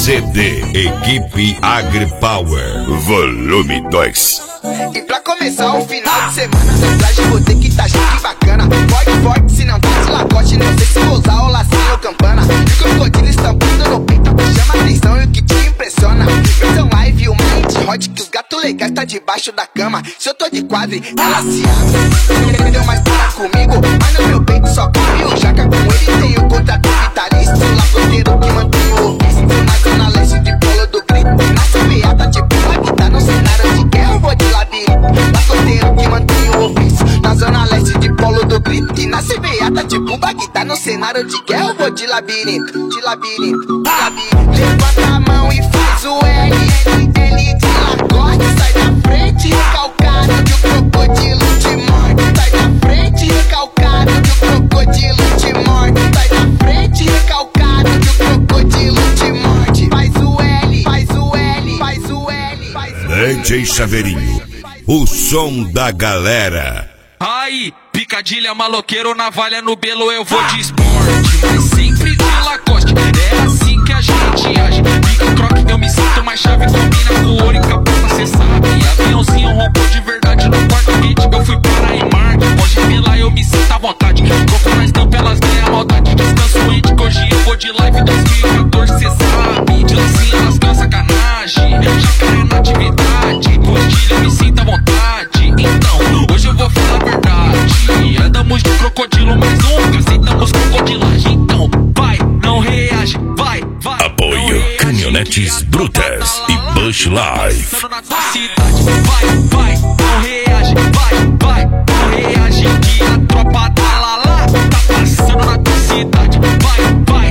CD Equipe AgriPower Volume 2. E pra começar o final de semana, no traje vou ter que tá chique bacana. Forte, forte, se não tá de lacote, não sei se vou usar o lacinho ou campana. E crocodilo estampando no peito, chama atenção e o que te impressiona. Versão live, o mind hot, que os gatos legais tá debaixo da cama. Se eu tô de quadre, ela se abre. Entendeu? Mas para comigo, mas no meu peito só cabe o jaca. Com ele tem o contrato vitalício, lacoteiro que mantém o ofício. Na zona leste de polo do grito, na CBA tá tipo aqui, tá no cenário de guerra, eu vou de labirinto. Lacoteiro que mantém o ofício, na zona leste de polo do grito. E na CBA tá tipo Bagdá, no cenário de guerra, eu vou de labirinto, de labirinto, de labirinto. Levanta a mão e faz o L, L de lacoste. Sai da frente, recalcado que o crocodilo te morde. Sai da frente, recalcado que o crocodilo te morde. Sai da frente, recalcado que o crocodilo te morde. Faz o L, faz o L, faz o L, faz o L. DJ Chaveirinho, o som da galera. Aí, picadilha, maloqueiro, navalha no belo, eu vou de esporte, mas sempre de Lacoste. É assim que a gente age. Pica croque, eu me sinto mais chave. Combina com ouro e capota, cê sabe. Aviãozinho rompou de verdade no quarto hit. Eu fui para em Marte, pode ver lá, eu me sinto à vontade. Troco na estampa, elas ganham a maldade. Descanso ente, que hoje eu vou de live 2014, cê sabe. De lancinha, elas ganham sacanagem. Jacaré na atividade, postilha, eu me sinto à vontade. Então, hoje eu vou falar a verdade. Andamos de crocodilo, mas nunca aceitamos crocodilagem. Então, vai, não reage, vai, vai. Apoio Caminhonetes Brutas e Bush Life. Vai, vai, não reage, vai, vai, não reage. Que a tropa da Lala tá passando na tua cidade. Vai, vai,